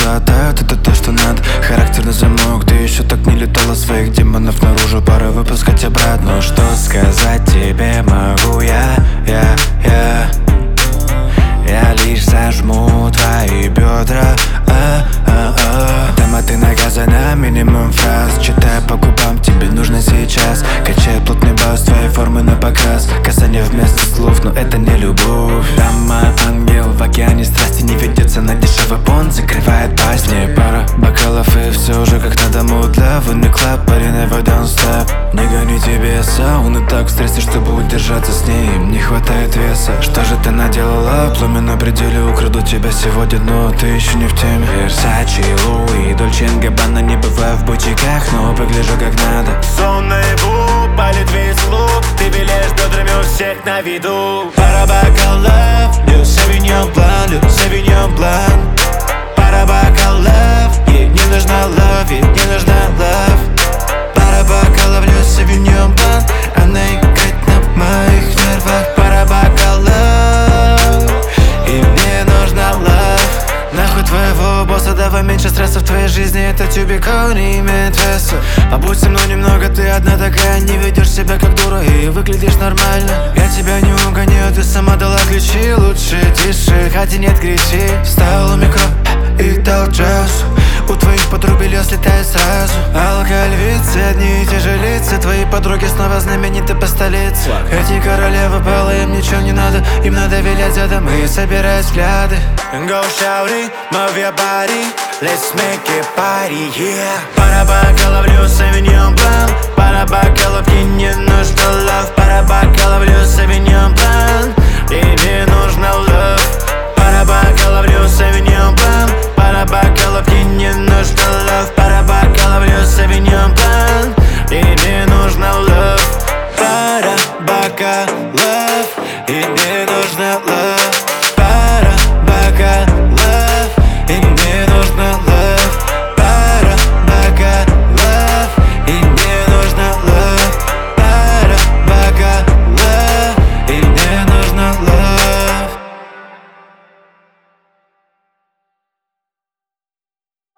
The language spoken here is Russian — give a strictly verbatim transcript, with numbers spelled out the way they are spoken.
глотают, это то, что надо. Характерный замок, ты еще так не летала. Своих демонов наружу, пора выпускать обратно. Что сказать тебе могу я, я, я Я лишь зажму твои бедра, а, а, а. Дама, ты наказана, минимум фраз. Читай по губам, тебе нужно сейчас. Качает плотный бас, твоей формы на показ. Касание вместо слов, но это не любовь. Дама, ангел в океане страсти. Не ведется на дешевый понт, закрывает пасть. Не пара бокалов и все уже как на дому. Для винный клаб, парень, never don't stop. Не гоните беса, он и так в стрессе, чтобы удержаться с ней. Им не хватает веса. Что же ты наделала? Пламя на пределе, украду тебя сегодня, но ты еще не в теме. Версачи, Луи, Дольче энд Габбана. Не бываю в бутиках, но выгляжу как надо. Сон наяву, палит весь лук. Ты виляешь бедрами у всех на виду. Пара бокалов, Лю Савиньон Блан, Лю Савиньон Блан. Пара бокалов, ей не нужна love, ей не нужна love. Пара бокалов, Лю Савиньон Блан. Она играет на моих нервах. Пара бокалов, и мне нужна love. Нахуй твоего босса, давай меньше стресса в твоей жизни. Это тюбиков не имеет веса. Побудь со мной немного, ты одна такая. Не ведешь себя как дура и выглядишь нормально. Я тебя не угоняю, ты сама дала ключи. Лучше тише, хотя нет, кричи. Вставил у микро и дал джаз. У твоих подруг белье слетает сразу. Алкоголь, вицы, одни и те же лица. Твои подруги снова знамениты по столице. Эти королевы пала, им ничего не надо. Им надо вилять задом и собирать взгляды. Go shawty, move your body, let's make it party, yeah. Пара бокалов, Лю Савиньон Блан. Пара бокалов